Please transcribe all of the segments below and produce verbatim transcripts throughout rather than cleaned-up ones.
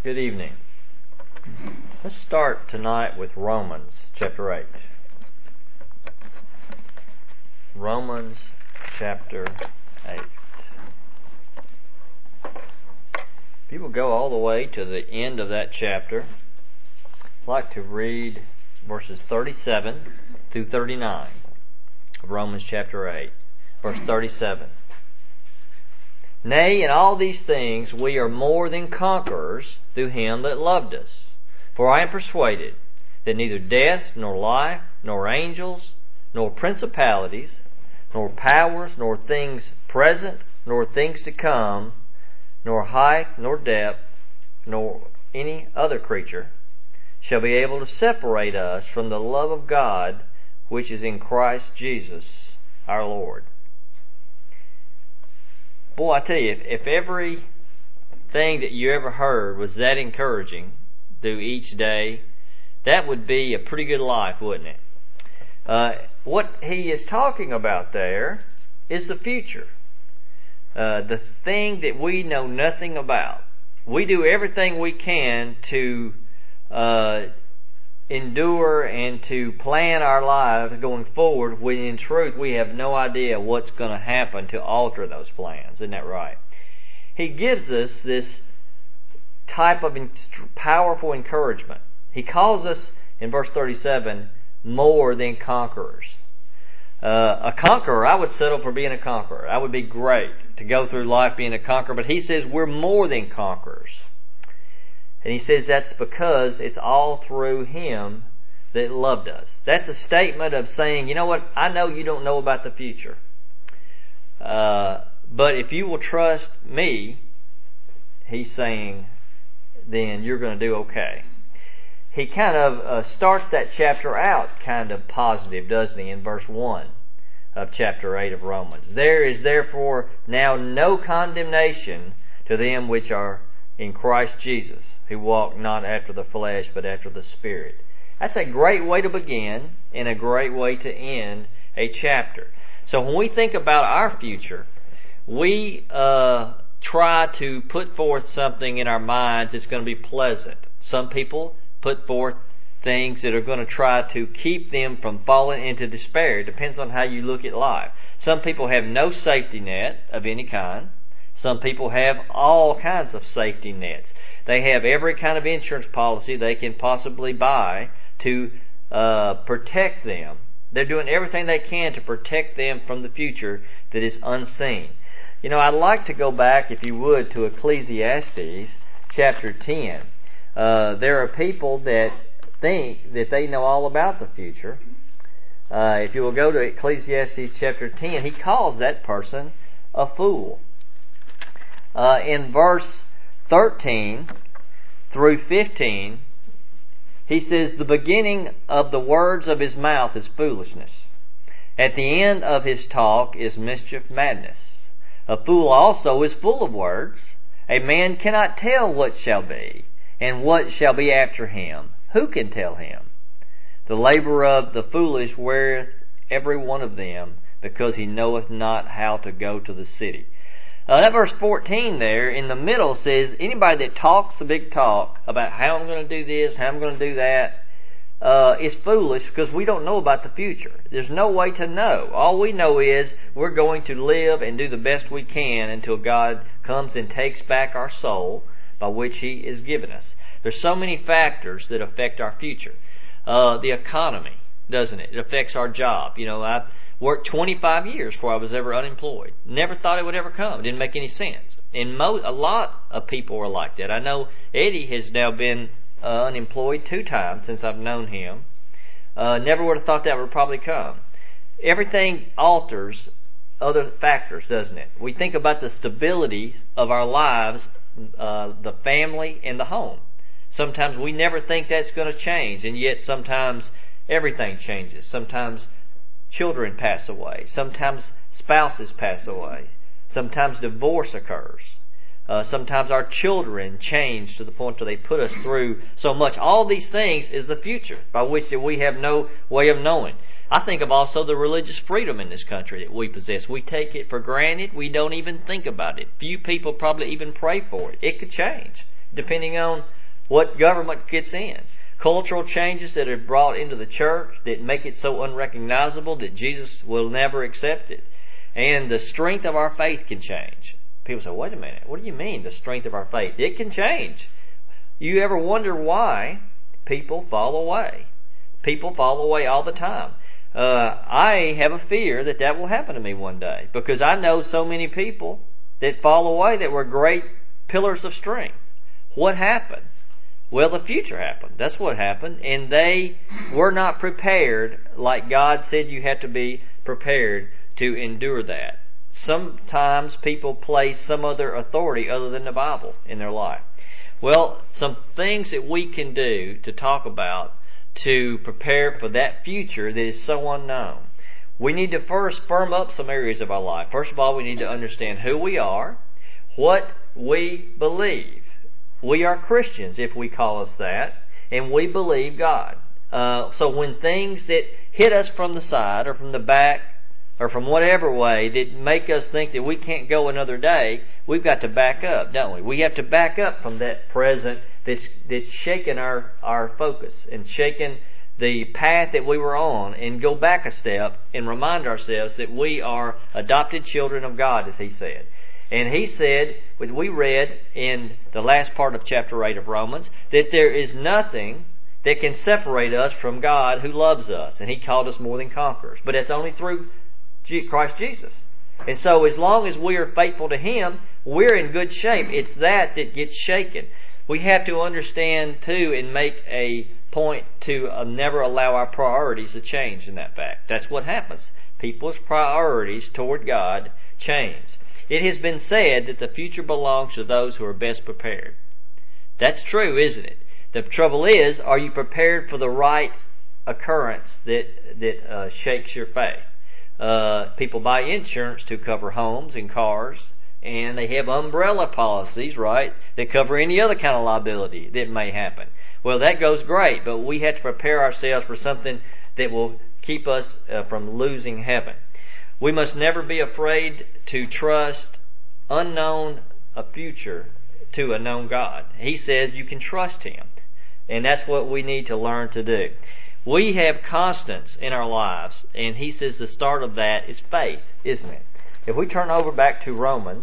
Good evening. Let's start tonight with Romans chapter eight. Romans chapter eight. People go all the way to the end of that chapter. I'd like to read verses thirty-seven through thirty-nine of Romans chapter eight. Verse thirty-seven. Nay, in all these things we are more than conquerors through Him that loved us. For I am persuaded that neither death, nor life, nor angels, nor principalities, nor powers, nor things present, nor things to come, nor height, nor depth, nor any other creature, shall be able to separate us from the love of God which is in Christ Jesus our Lord. Boy, I tell you, if, if everything that you ever heard was that encouraging through each day, that would be a pretty good life, wouldn't it? Uh, what he is talking about there is the future. Uh, the thing that we know nothing about. We do everything we can to uh, endure and to plan our lives going forward when in truth we have no idea what's going to happen to alter those plans. Isn't that right? He gives us this type of powerful encouragement. He calls us, in verse thirty-seven, more than conquerors. Uh, a conqueror, I would settle for being a conqueror. That would be great to go through life being a conqueror. But he says we're more than conquerors. And he says that's because it's all through Him that loved us. That's a statement of saying, you know what, I know you don't know about the future. Uh, but if you will trust me, he's saying, then you're going to do okay. He kind of uh, starts that chapter out kind of positive, doesn't he, in verse one of chapter eight of Romans. There is therefore now no condemnation to them which are in Christ Jesus, who walk not after the flesh, but after the Spirit. That's a great way to begin and a great way to end a chapter. So when we think about our future, we uh, try to put forth something in our minds that's going to be pleasant. Some people put forth things that are going to try to keep them from falling into despair. It depends on how you look at life. Some people have no safety net of any kind. Some people have all kinds of safety nets. They have every kind of insurance policy they can possibly buy to uh, protect them. They're doing everything they can to protect them from the future that is unseen. You know, I'd like to go back, if you would, to Ecclesiastes chapter ten. Uh, there are people that think that they know all about the future. Uh, if you will go to Ecclesiastes chapter ten, he calls that person a fool. Uh, in verse thirteen through fifteen, he says, the beginning of the words of his mouth is foolishness. At the end of his talk is mischief madness. A fool also is full of words. A man cannot tell what shall be, and what shall be after him. Who can tell him? The labor of the foolish weareth every one of them, because he knoweth not how to go to the city. Uh, that verse fourteen there in the middle says, anybody that talks a big talk about how I'm going to do this, how I'm going to do that, uh, is foolish because we don't know about the future. There's no way to know. All we know is we're going to live and do the best we can until God comes and takes back our soul by which He is given us. There's so many factors that affect our future. Uh, the economy, doesn't it? It affects our job. You know, I worked twenty-five years before I was ever unemployed. Never thought it would ever come. It didn't make any sense. And mo- a lot of people are like that. I know Eddie has now been uh, unemployed two times since I've known him. Uh, never would have thought that would probably come. Everything alters other factors, doesn't it? We think about the stability of our lives, uh, the family and the home. Sometimes we never think that's going to change, and yet sometimes everything changes. Sometimes children pass away. Sometimes spouses pass away. Sometimes divorce occurs. Uh, sometimes our children change to the point where they put us through so much. All these things is the future by which that we have no way of knowing. I think of also the religious freedom in this country that we possess. We take it for granted. We don't even think about it. Few people probably even pray for it. It could change depending on what government gets in. Cultural changes that are brought into the church that make it so unrecognizable that Jesus will never accept it. And the strength of our faith can change. People say, wait a minute, what do you mean the strength of our faith? It can change. You ever wonder why people fall away? People fall away all the time. Uh, I have a fear that that will happen to me one day, because I know so many people that fall away that were great pillars of strength. What happened? Well, the future happened. That's what happened. And they were not prepared like God said you had to be prepared to endure that. Sometimes people place some other authority other than the Bible in their life. Well, some things that we can do to talk about to prepare for that future that is so unknown. We need to first firm up some areas of our life. First of all, we need to understand who we are, what we believe. We are Christians, if we call us that, and we believe God. Uh, so when things that hit us from the side or from the back or from whatever way that make us think that we can't go another day, we've got to back up, don't we? We have to back up from that present that's that's shaking our, our focus and shaking the path that we were on, and go back a step and remind ourselves that we are adopted children of God, as He said. And He said, which we read in the last part of chapter eight of Romans, that there is nothing that can separate us from God who loves us. And He called us more than conquerors. But it's only through Christ Jesus. And so as long as we are faithful to Him, we're in good shape. It's that that gets shaken. We have to understand, too, and make a point to uh, never allow our priorities to change in that fact. That's what happens. People's priorities toward God change. It has been said that the future belongs to those who are best prepared. That's true, isn't it? The trouble is, are you prepared for the right occurrence that that uh, shakes your faith? Uh, people buy insurance to cover homes and cars, and they have umbrella policies, right, that cover any other kind of liability that may happen. Well, that goes great, but we have to prepare ourselves for something that will keep us uh, from losing heaven. We must never be afraid to trust unknown a future to a known God. He says you can trust Him, and that's what we need to learn to do. We have constants in our lives, and He says the start of that is faith, isn't it? If we turn over back to Romans,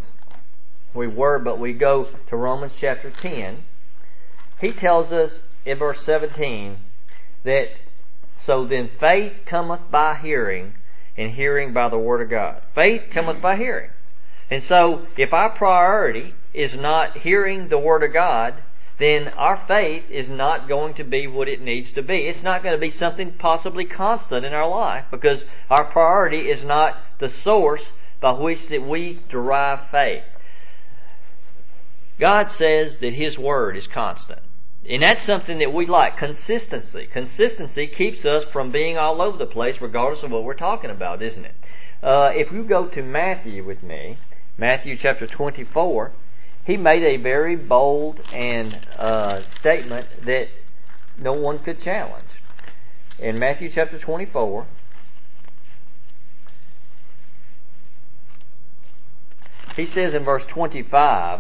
we were, but we go to Romans chapter ten, He tells us in verse seventeen that, so then faith cometh by hearing, and hearing by the Word of God. Faith cometh by hearing. And so, if our priority is not hearing the Word of God, then our faith is not going to be what it needs to be. It's not going to be something possibly constant in our life, because our priority is not the source by which that we derive faith. God says that His Word is constant. And that's something that we like. Consistency. Consistency keeps us from being all over the place regardless of what we're talking about, isn't it? Uh, if you go to Matthew with me, Matthew chapter twenty-four, He made a very bold and uh, statement that no one could challenge. In Matthew chapter twenty-four, He says in verse twenty-five,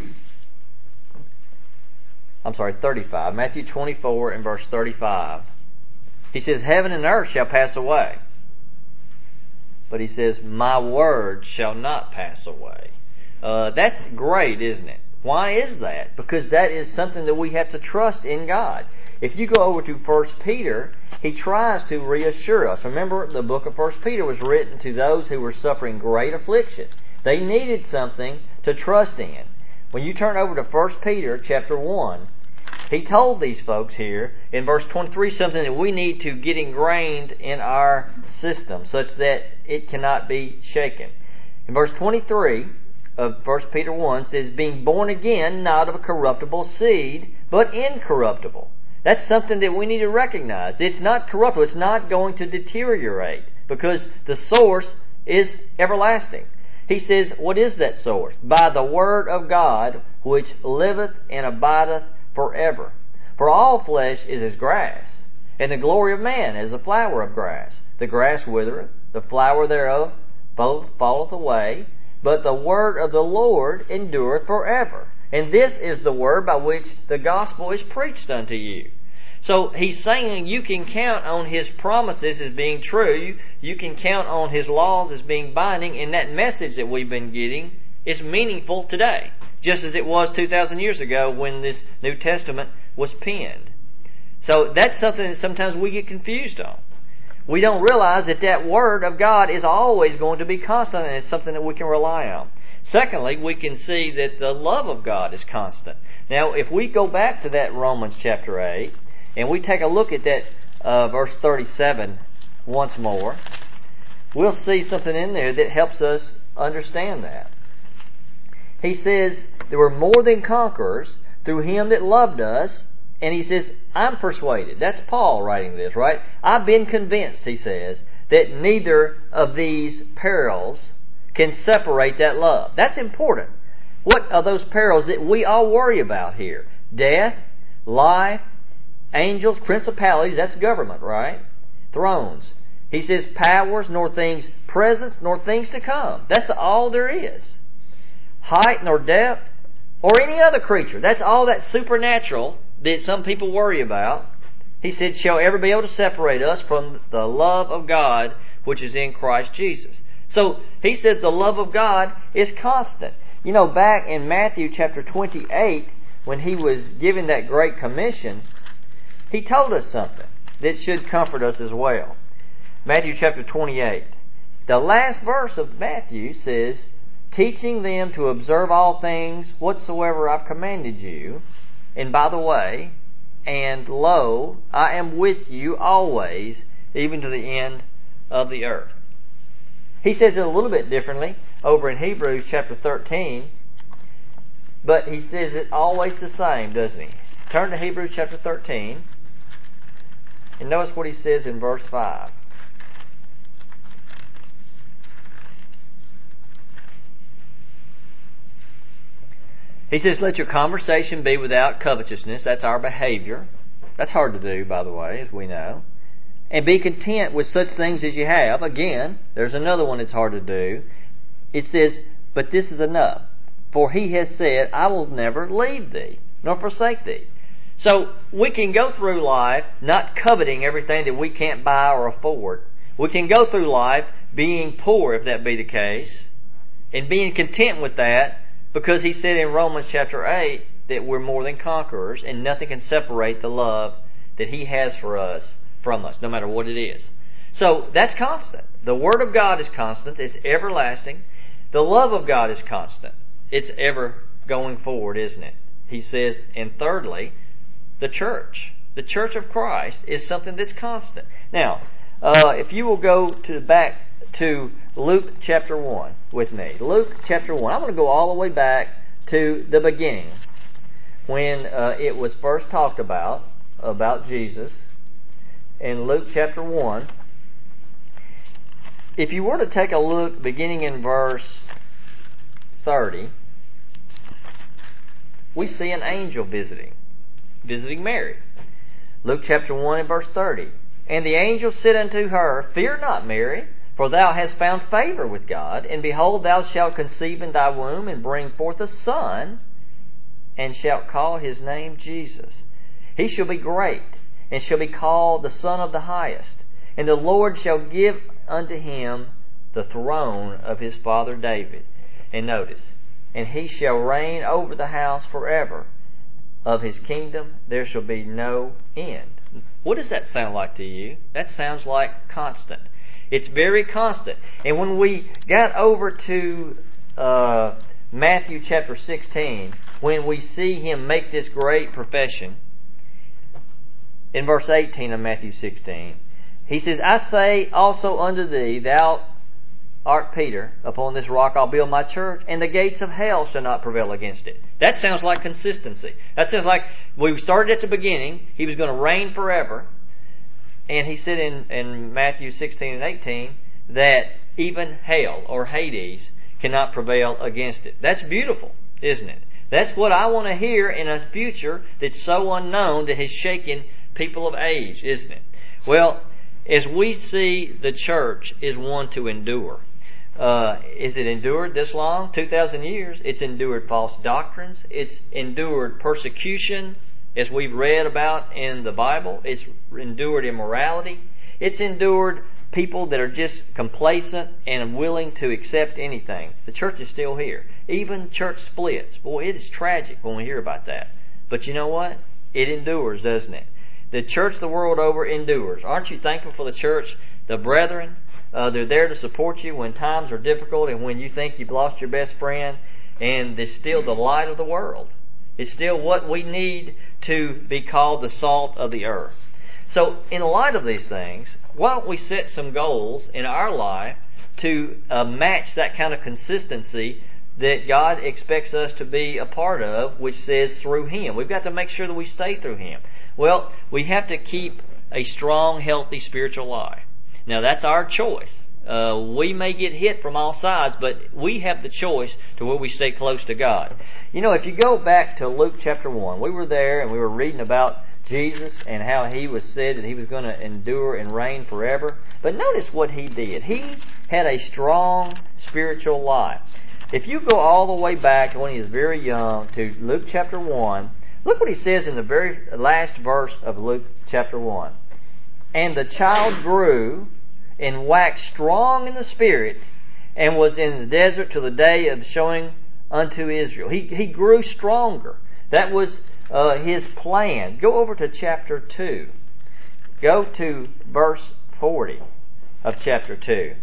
I'm sorry, thirty-five. Matthew twenty-four and verse thirty-five. He says, heaven and earth shall pass away. But He says, my word shall not pass away. Uh, that's great, isn't it? Why is that? Because that is something that we have to trust in God. If you go over to First Peter, he tries to reassure us. Remember, the book of First Peter was written to those who were suffering great affliction. They needed something to trust in. When you turn over to First Peter chapter one, he told these folks here in verse twenty-three something that we need to get ingrained in our system such that it cannot be shaken. In verse twenty-three of First Peter one says, being born again, not of a corruptible seed, but incorruptible. That's something that we need to recognize. It's not corruptible. It's not going to deteriorate because the source is everlasting. He says, what is that source? By the Word of God, which liveth and abideth forever. For all flesh is as grass, and the glory of man as the flower of grass. The grass withereth, the flower thereof both falleth away, but the word of the Lord endureth forever. And this is the word by which the gospel is preached unto you. So He's saying you can count on His promises as being true. You can count on His laws as being binding. And that message that we've been getting is meaningful today. Just as it was two thousand years ago when this New Testament was penned. So that's something that sometimes we get confused on. We don't realize that that Word of God is always going to be constant, and it's something that we can rely on. Secondly, we can see that the love of God is constant. Now, if we go back to that Romans chapter eight, and we take a look at that uh, verse thirty-seven once more, we'll see something in there that helps us understand that. He says, there were more than conquerors through Him that loved us. And he says, I'm persuaded. That's Paul writing this, right? I've been convinced, he says, that neither of these perils can separate that love. That's important. What are those perils that we all worry about here? Death, life, angels, principalities, that's government, right? Thrones. He says, powers, nor things present, nor things to come. That's all there is. Height, nor depth, or any other creature. That's all that supernatural that some people worry about. He said, shall ever be able to separate us from the love of God which is in Christ Jesus. So he says the love of God is constant. You know, back in Matthew chapter twenty-eight, when He was giving that great commission, He told us something that should comfort us as well. Matthew chapter twenty-eight. The last verse of Matthew says, teaching them to observe all things whatsoever I've commanded you. And by the way, and lo, I am with you always, even to the end of the earth. He says it a little bit differently over in Hebrews chapter thirteen, but he says it always the same, doesn't he? Turn to Hebrews chapter thirteen, and notice what he says in verse five. He says, let your conversation be without covetousness. That's our behavior. That's hard to do, by the way, as we know. And be content with such things as you have. Again, there's another one that's hard to do. It says, but this is enough. For He has said, I will never leave thee, nor forsake thee. So we can go through life not coveting everything that we can't buy or afford. We can go through life being poor, if that be the case, and being content with that, because He said in Romans chapter eight that we're more than conquerors and nothing can separate the love that He has for us from us, no matter what it is. So that's constant. The Word of God is constant. It's everlasting. The love of God is constant. It's ever going forward, isn't it? He says, and thirdly, the church. The church of Christ is something that's constant. Now, uh, if you will go to back to Luke chapter one with me. Luke chapter one. I'm going to go all the way back to the beginning when uh, it was first talked about, about Jesus. In Luke chapter one. If you were to take a look beginning in verse thirty, we see an angel visiting, visiting Mary. Luke chapter one and verse thirty. And the angel said unto her, fear not, Mary, for thou hast found favor with God, and behold, thou shalt conceive in thy womb, and bring forth a son, and shalt call his name Jesus. He shall be great, and shall be called the Son of the Highest. And the Lord shall give unto him the throne of his father David. And notice, and he shall reign over the house forever. Of his kingdom there shall be no end. What does that sound like to you? That sounds like constant. It's very constant. And when we got over to uh, Matthew chapter sixteen, when we see him make this great profession, in verse eighteen of Matthew sixteen, he says, I say also unto thee, thou art Peter, upon this rock I'll build my church, and the gates of hell shall not prevail against it. That sounds like consistency. That sounds like we started at the beginning, he was going to reign forever. And he said in, in Matthew sixteen and eighteen that even hell or Hades cannot prevail against it. That's beautiful, isn't it? That's what I want to hear in a future that's so unknown that has shaken people of age, isn't it? Well, as we see the church is one to endure. Uh, is it endured this long? two thousand years. It's endured false doctrines. It's endured persecution, as we've read about in the Bible. It's endured immorality. It's endured people that are just complacent and willing to accept anything. The church is still here. Even church splits. Boy, it is tragic when we hear about that. But you know what? It endures, doesn't it? The church the world over endures. Aren't you thankful for the church? The brethren, uh, they're there to support you when times are difficult and when you think you've lost your best friend. And it's still the light of the world. It's still what we need to be called the salt of the earth. So, in light of these things, why don't we set some goals in our life to uh, match that kind of consistency that God expects us to be a part of, which says through Him. We've got to make sure that we stay through Him. Well, we have to keep a strong, healthy spiritual life. Now, that's our choice. Uh, we may get hit from all sides, but we have the choice to where we stay close to God. You know, if you go back to Luke chapter one, we were there and we were reading about Jesus and how He was said that He was going to endure and reign forever. But notice what He did. He had a strong spiritual life. If you go all the way back to when He was very young to Luke chapter one, look what He says in the very last verse of Luke chapter one. And the child grew and waxed strong in the Spirit, and was in the desert till the day of showing unto Israel. He, he grew stronger. That was uh, His plan. Go over to chapter two. Go to verse forty of chapter two.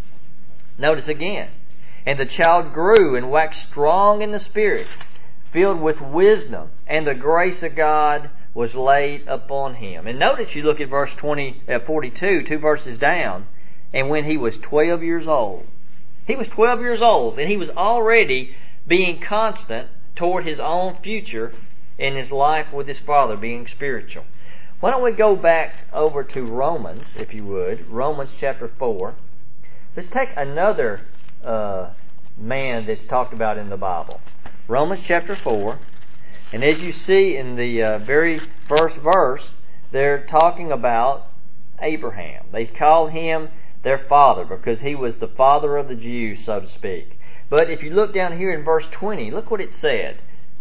Notice again. And the child grew and waxed strong in the Spirit, filled with wisdom, and the grace of God was laid upon him. And notice you look at verse twenty, uh, forty-two, two verses down, and when he was twelve years old. He was twelve years old, and he was already being constant toward his own future in his life with his Father, being spiritual. Why don't we go back over to Romans, if you would, Romans chapter four. Let's take another uh, man that's talked about in the Bible. Romans chapter four. And as you see in the uh, very first verse, they're talking about Abraham. They call him their father because he was the father of the Jews, so to speak. But if you look down here in verse twenty, look what it said.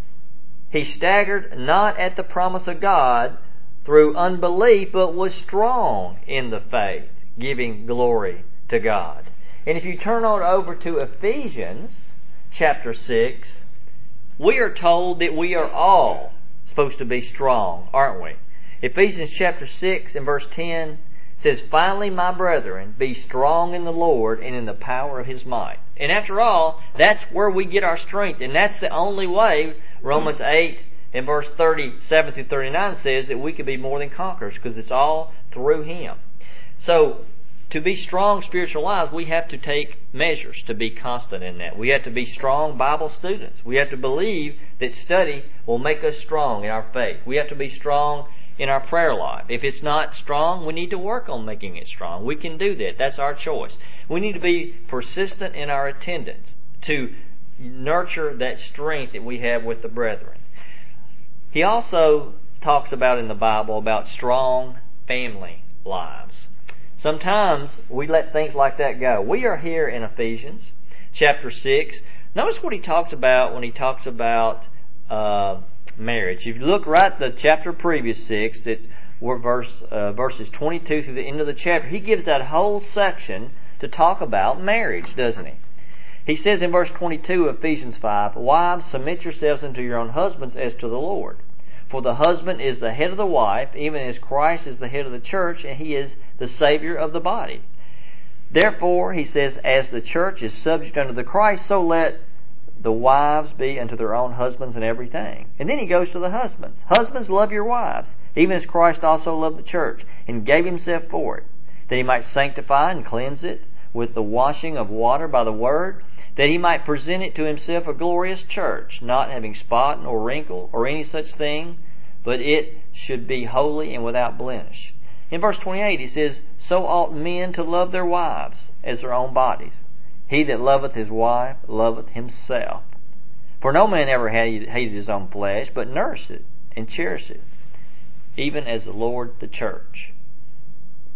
He staggered not at the promise of God through unbelief, but was strong in the faith, giving glory to God. And if you turn on over to Ephesians chapter six, we are told that we are all supposed to be strong, aren't we? Ephesians chapter six and verse ten says, Finally, my brethren, be strong in the Lord and in the power of His might. And after all, that's where we get our strength. And that's the only way Romans eight and verse thirty-seven through thirty-nine says that we can be more than conquerors, because it's all through Him. So, to be strong spiritual lives, we have to take measures to be constant in that. We have to be strong Bible students. We have to believe that study will make us strong in our faith. We have to be strong in our prayer life. If it's not strong, we need to work on making it strong. We can do that. That's our choice. We need to be persistent in our attendance to nurture that strength that we have with the brethren. He also talks about in the Bible about strong family lives. Sometimes we let things like that go. We are here in Ephesians chapter six. Notice what he talks about when he talks about uh, marriage. If you look right at the chapter previous six, that were verse uh, verses twenty-two through the end of the chapter, he gives that whole section to talk about marriage, doesn't he? He says in verse twenty-two of Ephesians five, Wives, submit yourselves unto your own husbands as to the Lord. For the husband is the head of the wife, even as Christ is the head of the church, and He is the Savior of the body. Therefore, he says, as the church is subject unto the Christ, so let the wives be unto their own husbands in everything. And then he goes to the husbands. Husbands, love your wives, even as Christ also loved the church, and gave Himself for it, that He might sanctify and cleanse it with the washing of water by the word, that He might present it to Himself a glorious church, not having spot nor wrinkle or any such thing, but it should be holy and without blemish. In verse twenty-eight he says, So ought men to love their wives as their own bodies. He that loveth his wife loveth himself. For no man ever hated his own flesh, but nourished it and cherished it, even as the Lord the church.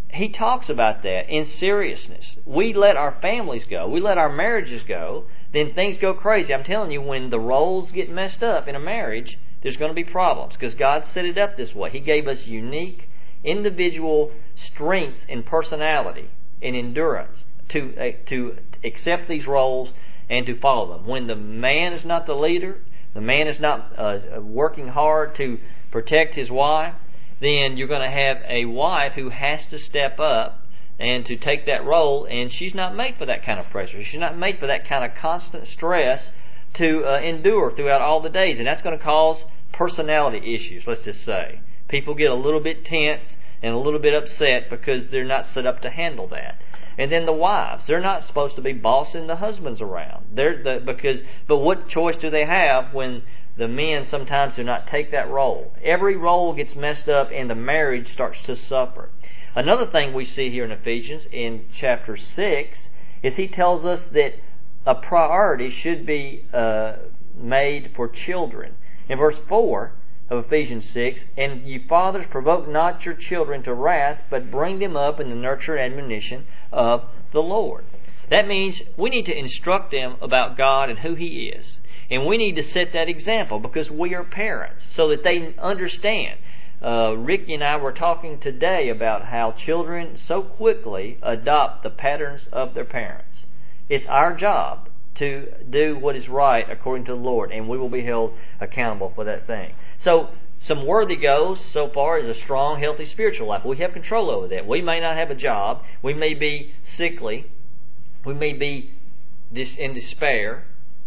he talks about that in seriousness. We let our families go. We let our marriages go. Then things go crazy. I'm telling you, when the roles get messed up in a marriage, there's going to be problems because God set it up this way. He gave us unique, individual strengths and personality and endurance to uh, to accept these roles and to follow them. When the man is not the leader, the man is not uh, working hard to protect his wife, then you're going to have a wife who has to step up and to take that role, and she's not made for that kind of pressure. She's not made for that kind of constant stress to uh, endure throughout all the days, and that's going to cause personality issues, let's just say. People get a little bit tense and a little bit upset because they're not set up to handle that. And then the wives, they're not supposed to be bossing the husbands around. They're the, because, but what choice do they have when the men sometimes do not take that role? Every role gets messed up and the marriage starts to suffer. Another thing we see here in Ephesians in chapter six is he tells us that a priority should be uh, made for children. In verse four of Ephesians six, "And ye fathers, provoke not your children to wrath, but bring them up in the nurture and admonition of the Lord." That means we need to instruct them about God and who He is. And we need to set that example because we are parents so that they understand. Uh, Ricky and I were talking today about how children so quickly adopt the patterns of their parents. It's our job to do what is right according to the Lord, and we will be held accountable for that thing. So, some worthy goals so far is a strong, healthy spiritual life. We have control over that. We may not have a job. We may be sickly. We may be in despair.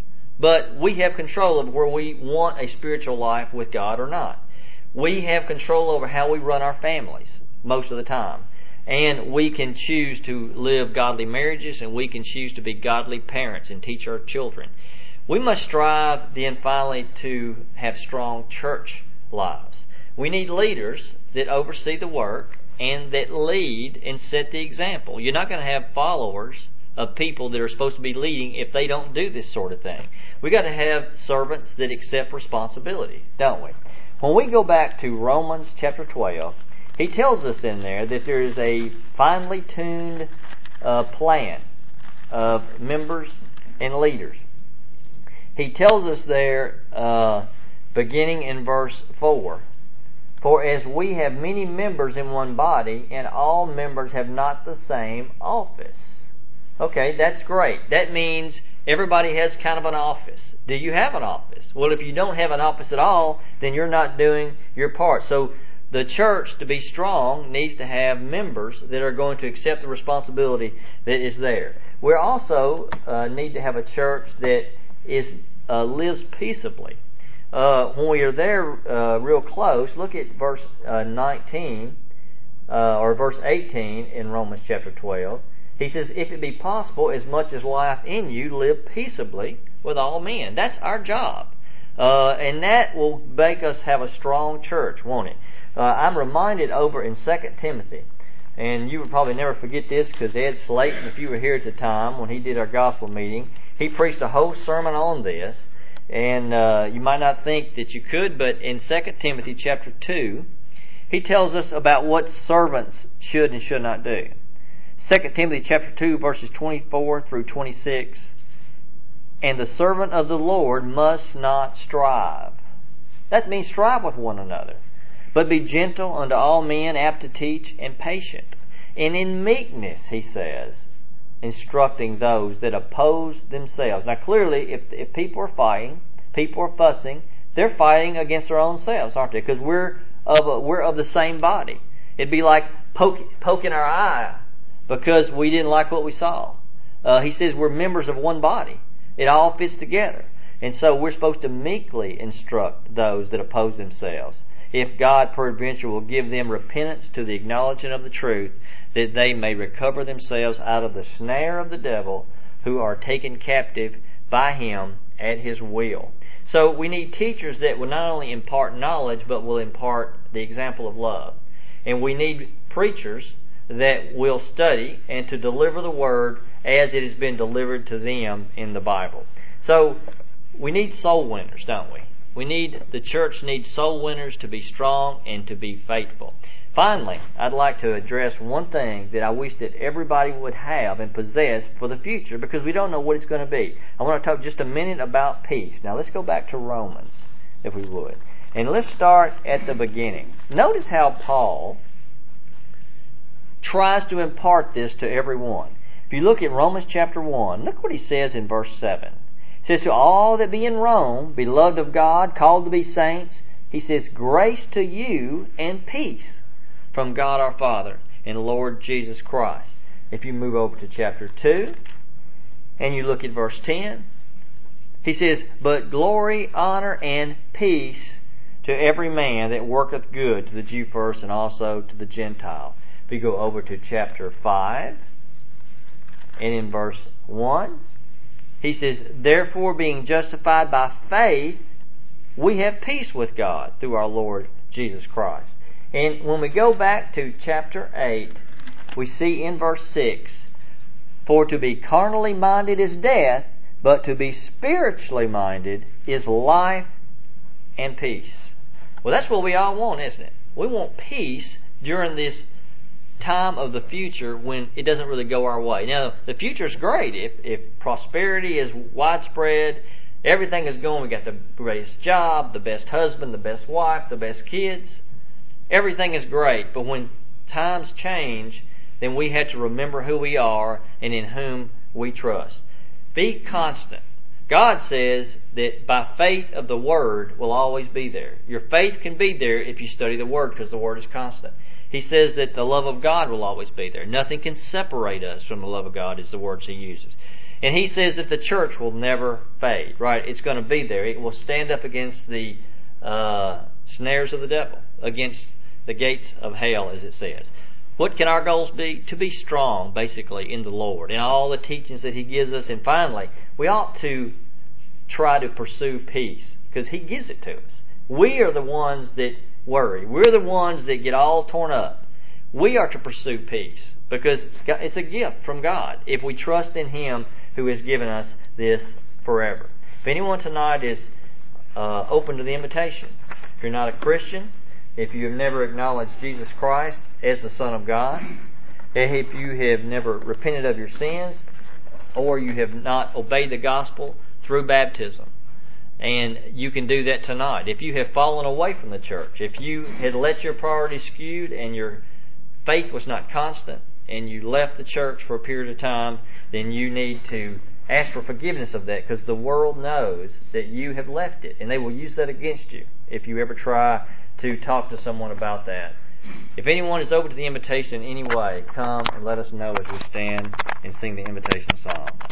But we have control of where we want a spiritual life with God or not. We have control over how we run our families most of the time. And we can choose to live godly marriages, and we can choose to be godly parents and teach our children. We must strive then finally to have strong church lives. We need leaders that oversee the work and that lead and set the example. You're not going to have followers of people that are supposed to be leading if they don't do this sort of thing. We've got to have servants that accept responsibility, don't we? When we go back to Romans chapter twelve, he tells us in there that there is a finely tuned uh, plan of members and leaders. He tells us there, uh, beginning in verse four, "For as we have many members in one body, and all members have not the same office." Okay, that's great. That means everybody has kind of an office. Do you have an office? Well, if you don't have an office at all, then you're not doing your part. So the church, to be strong, needs to have members that are going to accept the responsibility that is there. We also uh, need to have a church that is uh, lives peaceably. Uh, when we are there uh, real close, look at verse uh, nineteen uh, or verse eighteen in Romans chapter twelve. He says, "If it be possible, as much as lieth in you, live peaceably with all men." That's our job. Uh, and that will make us have a strong church, won't it? Uh, I'm reminded over in Second Timothy, and you would probably never forget this because Ed Slayton, if you were here at the time when he did our gospel meeting, he preached a whole sermon on this. And uh, you might not think that you could, but in Second Timothy chapter two, he tells us about what servants should and should not do. Second Timothy chapter two, verses twenty-four through twenty-six. "And the servant of the Lord must not strive." That means strive with one another. "But be gentle unto all men, apt to teach, and patient. And in meekness," he says, "instructing those that oppose themselves." Now clearly, if if people are fighting, people are fussing, they're fighting against their own selves, aren't they? Because we're of a, we're of the same body. It'd be like poke, poking our eye because we didn't like what we saw. Uh, he says we're members of one body. It all fits together. And so we're supposed to meekly instruct those that oppose themselves, if God peradventure will give them repentance to the acknowledgement of the truth, that they may recover themselves out of the snare of the devil, who are taken captive by him at his will. So we need teachers that will not only impart knowledge, but will impart the example of love. And we need preachers that will study and to deliver the Word as it has been delivered to them in the Bible. So we need soul winners, don't we? We need, the church needs soul winners to be strong and to be faithful. Finally, I'd like to address one thing that I wish that everybody would have and possess for the future, because we don't know what it's going to be. I want to talk just a minute about peace. Now let's go back to Romans, if we would. And let's start at the beginning. Notice how Paul tries to impart this to everyone. If you look at Romans chapter one, look what he says in verse seven. He says, to all that be in Rome, beloved of God, called to be saints, he says, grace to you and peace from God our Father and Lord Jesus Christ. If you move over to chapter two, and you look at verse ten, he says, but glory, honor, and peace to every man that worketh good, to the Jew first and also to the Gentile. If you go over to chapter five, and in verse one, he says, therefore being justified by faith, we have peace with God through our Lord Jesus Christ. And when we go back to chapter eight, we see in verse six, for to be carnally minded is death, but to be spiritually minded is life and peace. Well, that's what we all want, isn't it? We want peace during this time of the future when it doesn't really go our way. Now, the future is great. If, if prosperity is widespread, everything is going, we got the greatest job, the best husband, the best wife, the best kids. Everything is great. But when times change, then we have to remember who we are and in whom we trust. Be constant. God says that by faith of the Word will always be there. Your faith can be there if you study the Word, because the Word is constant. He says that the love of God will always be there. Nothing can separate us from the love of God, is the words He uses. And He says that the church will never fade, right? It's going to be there. It will stand up against the uh, snares of the devil, against the gates of hell, as it says. What can our goals be? To be strong, basically, in the Lord, in all the teachings that He gives us. And finally, we ought to try to pursue peace, because He gives it to us. We are the ones that worry. We're the ones that get all torn up. We are to pursue peace, because it's a gift from God if we trust in Him who has given us this forever. If anyone tonight is uh, open to the invitation, if you're not a Christian, if you have never acknowledged Jesus Christ as the Son of God, if you have never repented of your sins, or you have not obeyed the gospel through baptism, and you can do that tonight. If you have fallen away from the church, if you had let your priorities skewed and your faith was not constant, and you left the church for a period of time, then you need to ask for forgiveness of that, because the world knows that you have left it, and they will use that against you if you ever try to talk to someone about that. If anyone is open to the invitation in any way, come and let us know as we stand and sing the invitation song.